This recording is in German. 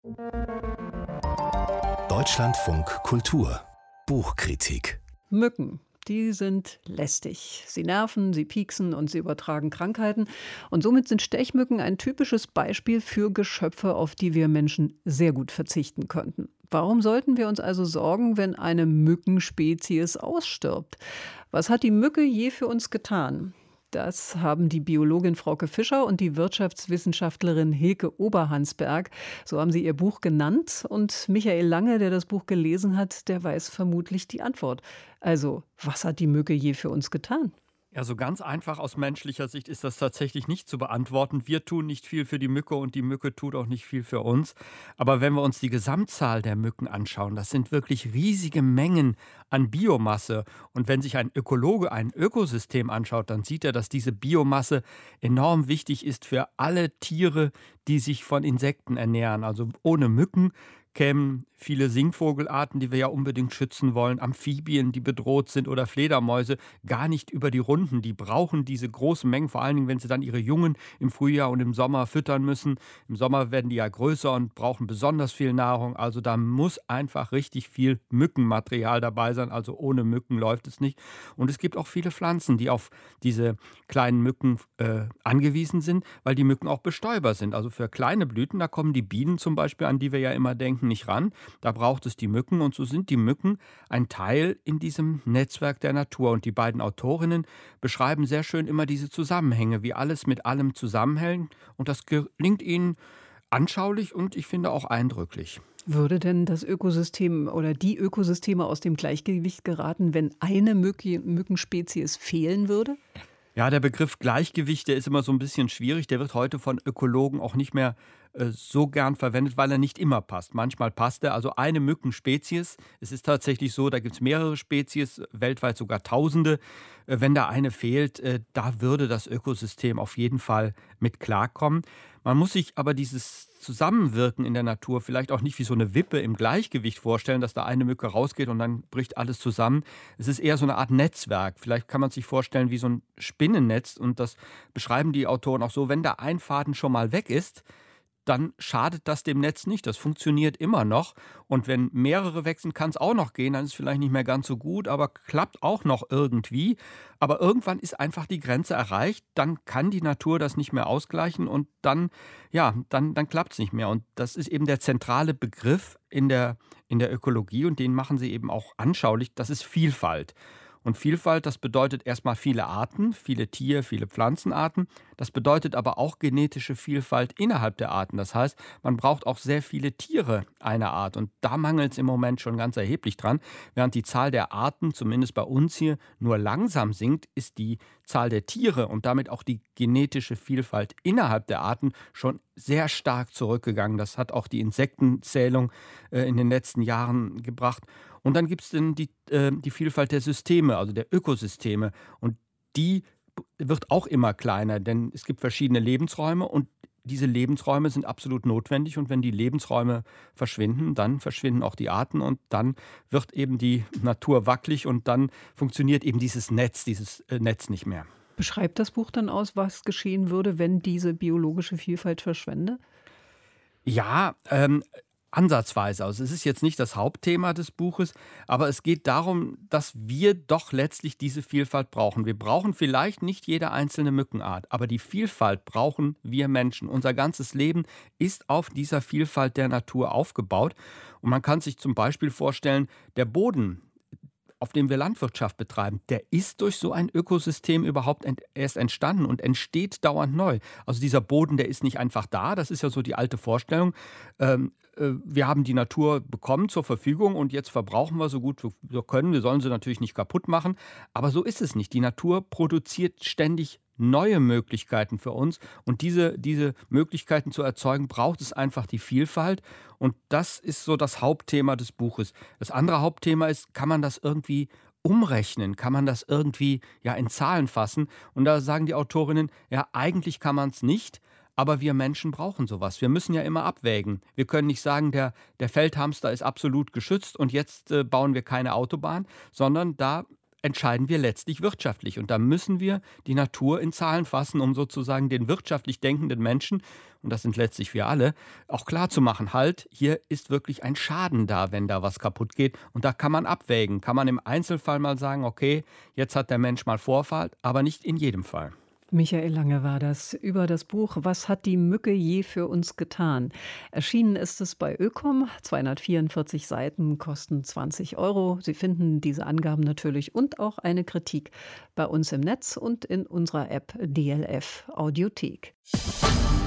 Deutschlandfunk Kultur Buchkritik. Mücken, die sind lästig. Sie nerven, sie pieksen und sie übertragen Krankheiten. Und somit sind Stechmücken ein typisches Beispiel für Geschöpfe, auf die wir Menschen sehr gut verzichten könnten. Warum sollten wir uns also sorgen, wenn eine Mückenspezies ausstirbt? Was hat die Mücke je für uns getan? Das haben die Biologin Frauke Fischer und die Wirtschaftswissenschaftlerin Hilke Oberhansberg, so haben sie ihr Buch genannt. Und Michael Lange, der das Buch gelesen hat, der weiß vermutlich die Antwort. Also, was hat die Mücke je für uns getan? Ja, so ganz einfach aus menschlicher Sicht ist das tatsächlich nicht zu beantworten. Wir tun nicht viel für die Mücke und die Mücke tut auch nicht viel für uns. Aber wenn wir uns die Gesamtzahl der Mücken anschauen, das sind wirklich riesige Mengen an Biomasse. Und wenn sich ein Ökologe ein Ökosystem anschaut, dann sieht er, dass diese Biomasse enorm wichtig ist für alle Tiere, die sich von Insekten ernähren. Also ohne Mücken kämen viele Singvogelarten, die wir ja unbedingt schützen wollen, Amphibien, die bedroht sind oder Fledermäuse, gar nicht über die Runden. Die brauchen diese großen Mengen, vor allen Dingen, wenn sie dann ihre Jungen im Frühjahr und im Sommer füttern müssen. Im Sommer werden die ja größer und brauchen besonders viel Nahrung. Also da muss einfach richtig viel Mückenmaterial dabei sein. Also ohne Mücken läuft es nicht. Und es gibt auch viele Pflanzen, die auf diese kleinen Mücken angewiesen sind, weil die Mücken auch Bestäuber sind. Also für kleine Blüten, da kommen die Bienen zum Beispiel, an die wir ja immer denken, nicht ran. Da braucht es die Mücken und so sind die Mücken ein Teil in diesem Netzwerk der Natur. Und die beiden Autorinnen beschreiben sehr schön immer diese Zusammenhänge, wie alles mit allem zusammenhängt. Und das gelingt ihnen anschaulich und ich finde auch eindrücklich. Würde denn das Ökosystem oder die Ökosysteme aus dem Gleichgewicht geraten, wenn eine Mückenspezies fehlen würde? Ja, der Begriff Gleichgewicht, der ist immer so ein bisschen schwierig. Der wird heute von Ökologen auch nicht mehr so gern verwendet, weil er nicht immer passt. Manchmal passt er. Also eine Mückenspezies. Es ist tatsächlich so, da gibt es mehrere Spezies, weltweit sogar Tausende. Wenn da eine fehlt, da würde das Ökosystem auf jeden Fall mit klarkommen. Man muss sich aber dieses Zusammenwirken in der Natur vielleicht auch nicht wie so eine Wippe im Gleichgewicht vorstellen, dass da eine Mücke rausgeht und dann bricht alles zusammen. Es ist eher so eine Art Netzwerk. Vielleicht kann man sich vorstellen wie so ein Spinnennetz und das beschreiben die Autoren auch so, wenn da ein Faden schon mal weg ist, dann schadet das dem Netz nicht. Das funktioniert immer noch. Und wenn mehrere wechseln, kann es auch noch gehen. Dann ist es vielleicht nicht mehr ganz so gut, aber klappt auch noch irgendwie. Aber irgendwann ist einfach die Grenze erreicht. Dann kann die Natur das nicht mehr ausgleichen und dann klappt es nicht mehr. Und das ist eben der zentrale Begriff in der Ökologie und den machen sie eben auch anschaulich. Das ist Vielfalt. Und Vielfalt, das bedeutet erstmal viele Arten, viele viele Pflanzenarten. Das bedeutet aber auch genetische Vielfalt innerhalb der Arten. Das heißt, man braucht auch sehr viele Tiere einer Art. Und da mangelt es im Moment schon ganz erheblich dran. Während die Zahl der Arten, zumindest bei uns hier, nur langsam sinkt, ist die Zahl der Tiere und damit auch die genetische Vielfalt innerhalb der Arten schon sehr stark zurückgegangen. Das hat auch die Insektenzählung in den letzten Jahren gebracht. Und dann gibt es dann die Vielfalt der Systeme, also der Ökosysteme. Und die wird auch immer kleiner, denn es gibt verschiedene Lebensräume und diese Lebensräume sind absolut notwendig. Und wenn die Lebensräume verschwinden, dann verschwinden auch die Arten und dann wird eben die Natur wackelig und dann funktioniert eben dieses Netz nicht mehr. Beschreibt das Buch dann aus, was geschehen würde, wenn diese biologische Vielfalt verschwände? Ja, ansatzweise. Also es ist jetzt nicht das Hauptthema des Buches, aber es geht darum, dass wir doch letztlich diese Vielfalt brauchen. Wir brauchen vielleicht nicht jede einzelne Mückenart, aber die Vielfalt brauchen wir Menschen. Unser ganzes Leben ist auf dieser Vielfalt der Natur aufgebaut. Und man kann sich zum Beispiel vorstellen, der Boden, auf dem wir Landwirtschaft betreiben, der ist durch so ein Ökosystem überhaupt erst entstanden und entsteht dauernd neu. Also dieser Boden, der ist nicht einfach da, das ist ja so die alte Vorstellung. Wir haben die Natur bekommen zur Verfügung und jetzt verbrauchen wir so gut wir können. Wir sollen sie natürlich nicht kaputt machen, aber so ist es nicht. Die Natur produziert ständig neue Möglichkeiten für uns und diese Möglichkeiten zu erzeugen, braucht es einfach die Vielfalt und das ist so das Hauptthema des Buches. Das andere Hauptthema ist, kann man das irgendwie umrechnen, kann man das irgendwie in Zahlen fassen und da sagen die Autorinnen, ja eigentlich kann man es nicht, aber wir Menschen brauchen sowas. Wir müssen ja immer abwägen. Wir können nicht sagen, der Feldhamster ist absolut geschützt und jetzt bauen wir keine Autobahn, sondern da entscheiden wir letztlich wirtschaftlich. Und da müssen wir die Natur in Zahlen fassen, um sozusagen den wirtschaftlich denkenden Menschen, und das sind letztlich wir alle, auch klarzumachen, halt, hier ist wirklich ein Schaden da, wenn da was kaputt geht. Und da kann man abwägen, kann man im Einzelfall mal sagen, okay, jetzt hat der Mensch mal Vorfall, aber nicht in jedem Fall. Michael Lange war das über das Buch „Was hat die Mücke je für uns getan?" Erschienen ist es bei Ökom, 244 Seiten, kosten 20 Euro. Sie finden diese Angaben natürlich und auch eine Kritik bei uns im Netz und in unserer App DLF Audiothek.